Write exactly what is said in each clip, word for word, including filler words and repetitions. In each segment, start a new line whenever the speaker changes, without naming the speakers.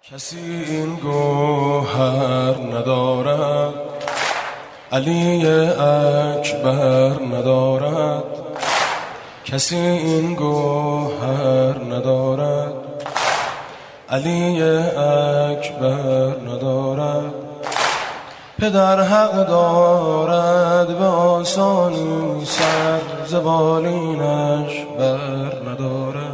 کسی این گوهر ندارد، علی اکبر ندارد. کسی این گوهر ندارد، علی اکبر ندارد. پدر حق دارد به آسانی، سر ز بالینش بر ندارد.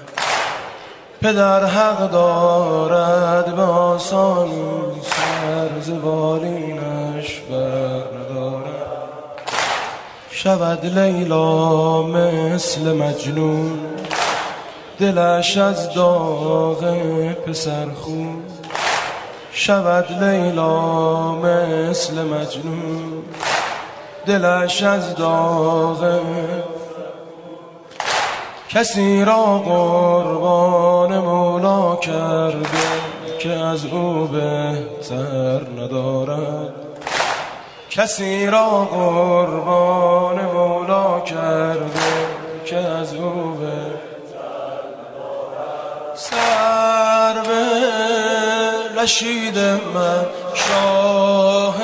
پدر حق دارد به آسانی، سر ز بالینش بر ندارد. شود لیلا مثل مجنون، دلش از داغ پسر خون. شود لیلا مثل مجنون، دلش از داغ. کسی را قربان مولا کرده که از او بهتر ندارد. کسی را قربان مولا کرده که از او بهتر ندارد. سر به رشید من شاه،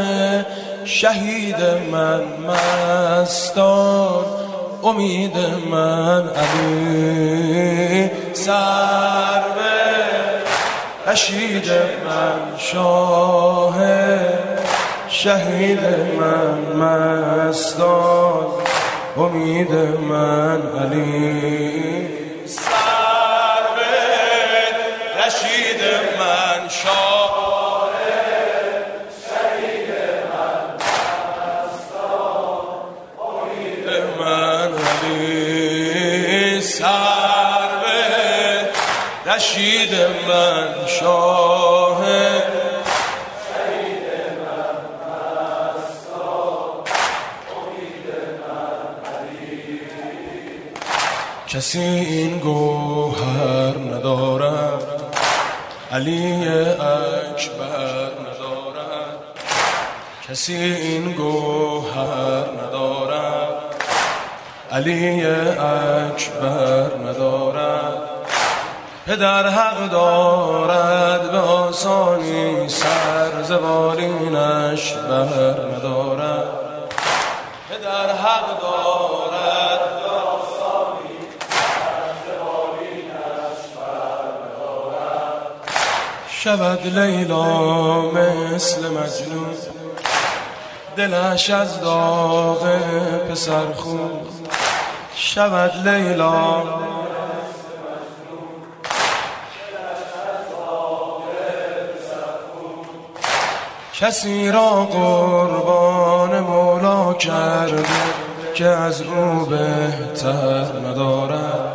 شهید من مستان، امید من علی. سر به رشید من شاه، شهید من مستان، امید من علی. سر به رشید من شاه، شهید من مستان، امید من علی. سر به رشید من شاه، کسی این گوهر ندارد، علی اکبر ندارد. کسی این گوهر ندارد، علی اکبر ندارد. پدر حق دارد به آسانی، سر ز بالینش بر ندارد. پدر حق دارد شود لیلا مثل مجنون، دلش از داغ پسر خون. شود لیلا کسی را قربان مولا کرده که از او بهتر ندارد.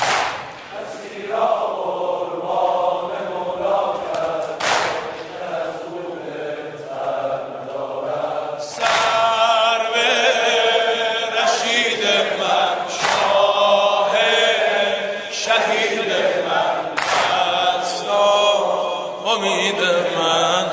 امید من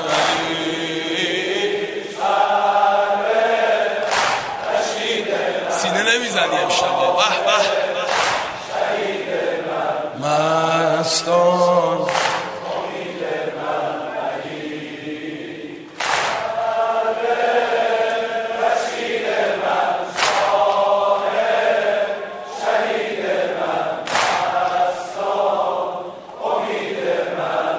علی. سر به رشید سینه نمیزنی امشب. به به شهید من مستان، امید من علی. سر به رشید من شاه، شهید من مستان، امید من.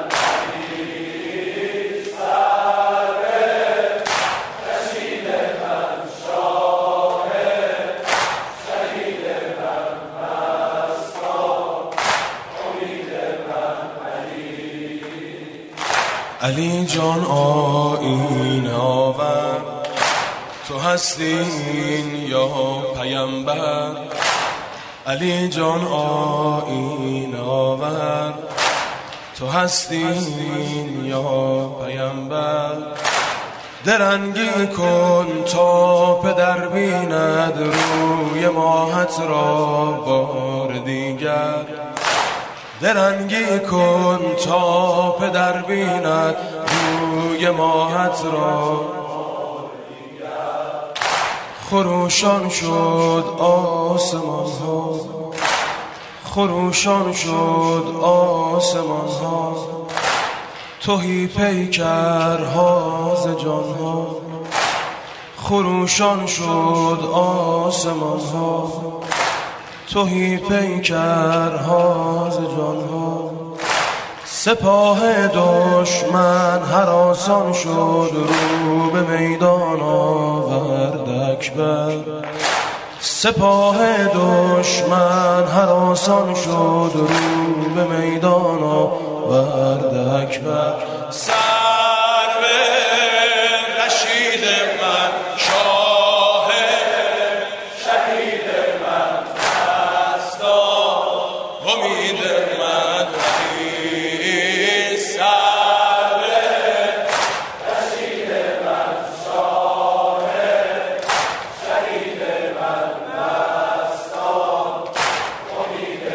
علی جان آیین آور، تو هستی این یا پیامبر. علی جان آیین آور، تو هستی این یا پیامبر. درنگی کن تا پدر بیند روی ماهت را بار دیگر. درنگی کن تا پدر بیند روی ماهت را. خروشان شد آسمان ها، خروشان شد آسمان ها. تهی پیکرها ز جانها، خروشان شد آسمانها. تهی پیکرها ز جانها، سپاه دشمن هراسان شد، رو به میدان آورد اکبر. سپاه دشمن هراسان شد، رو به میدان آورد اکبر. سر به رشید من، شاه شهید من، دستان امید من. سر به رشید من، شاه شهید من، دستان امید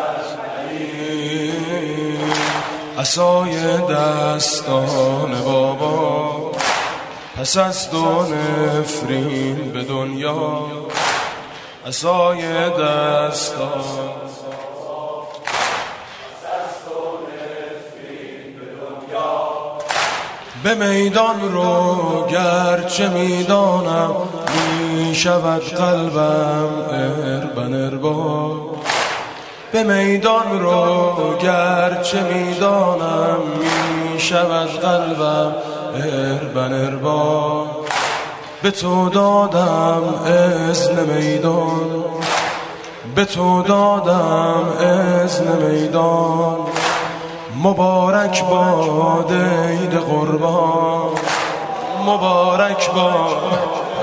من. عصای دستان بابا پس از دو نفرین به دنیا. عصای دستان به میدان رو گرچه میدانم، می شود قلبم اربن اربا. به میدان رو گرچه میدانم، می شود قلبم اربن اربا. به تو دادم اذن میدان، به تو دادم اذن میدان. مبارک باد عید قربان، مبارک باد.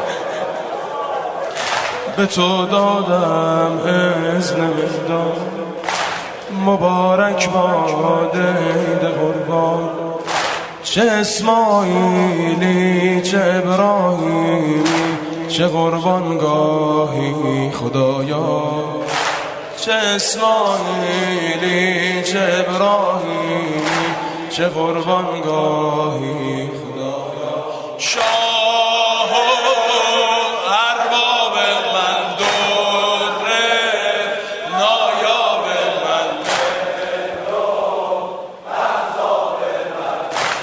به تو دادم اذن میدان، مبارک باد عید قربان. چه اسماعیلی چه ابراهیمی، چه قربانگاهی خدایا. چه اسماعیلی چه ابراهیمی، چه قربانگاهی خدایا. شاه و ارباب من، دره نایاب من، احزاب من.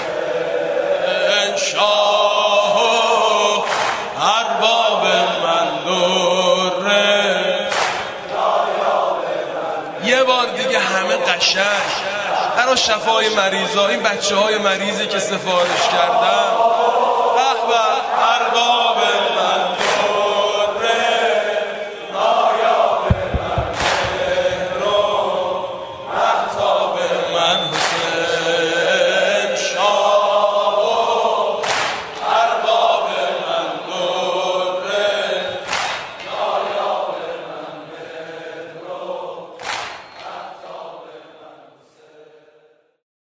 شاه و ارباب من، دره نایاب من. یه بار دیگه همه قشنگ برای شفای مریضا، این بچه های مریضی که سفارش کردن. به به ارباب من، دره نایاب من، مهرو مهتاب من. حسین شاه و ارباب من، دره نایاب من، مهرو مهتاب من.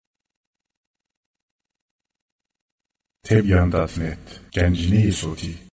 تبیان دات نت گنجینه صوتی